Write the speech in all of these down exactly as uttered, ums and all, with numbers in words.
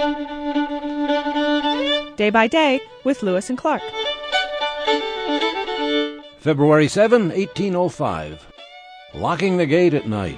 Day by Day with Lewis and Clark. February seventh, eighteen oh five. Locking the Gate at Night.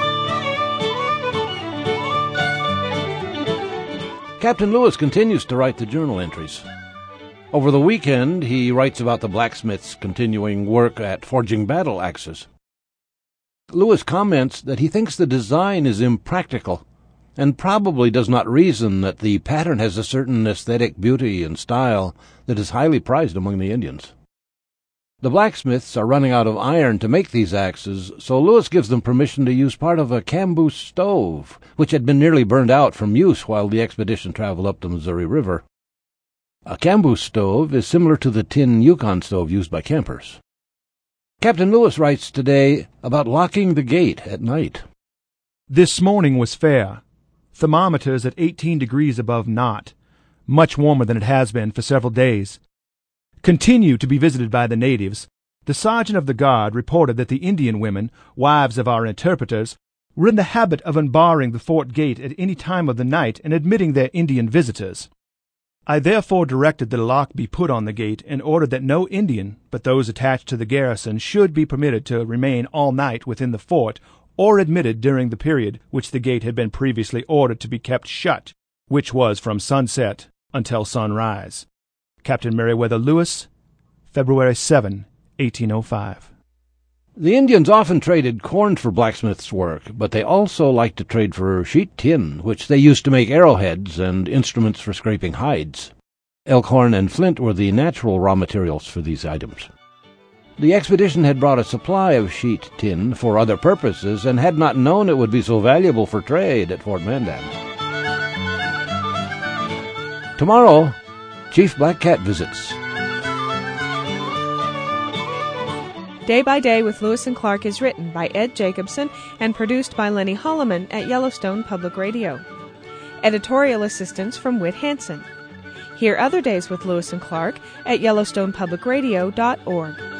Captain Lewis continues to write the journal entries. Over the weekend, he writes about the blacksmith's continuing work at forging battle axes. Lewis comments that he thinks the design is impractical and probably does not reason that the pattern has a certain aesthetic beauty and style that is highly prized among the Indians. The blacksmiths are running out of iron to make these axes, so Lewis gives them permission to use part of a camboose stove, which had been nearly burned out from use while the expedition traveled up the Missouri River. A camboose stove is similar to the tin Yukon stove used by campers. Captain Lewis writes today about locking the gate at night. This morning was fair. Thermometers at eighteen degrees above naught, much warmer than it has been for several days. Continue to be visited by the natives. The sergeant of the guard reported that the Indian women, wives of our interpreters, were in the habit of unbarring the fort gate at any time of the night and admitting their Indian visitors. I therefore directed that a lock be put on the gate and ordered that no Indian, but those attached to the garrison, should be permitted to remain all night within the fort or admitted during the period which the gate had been previously ordered to be kept shut, which was from sunset until sunrise. Captain Meriwether Lewis, February seventh, eighteen oh five. The Indians often traded corn for blacksmith's work, but they also liked to trade for sheet tin, which they used to make arrowheads and instruments for scraping hides. Elkhorn and flint were the natural raw materials for these items. The expedition had brought a supply of sheet tin for other purposes and had not known it would be so valuable for trade at Fort Mandan. Tomorrow, Chief Black Cat visits. Day by Day with Lewis and Clark is written by Ed Jacobson and produced by Lenny Holloman at Yellowstone Public Radio. Editorial assistance from Whit Hansen. Hear other days with Lewis and Clark at yellowstone public radio dot org.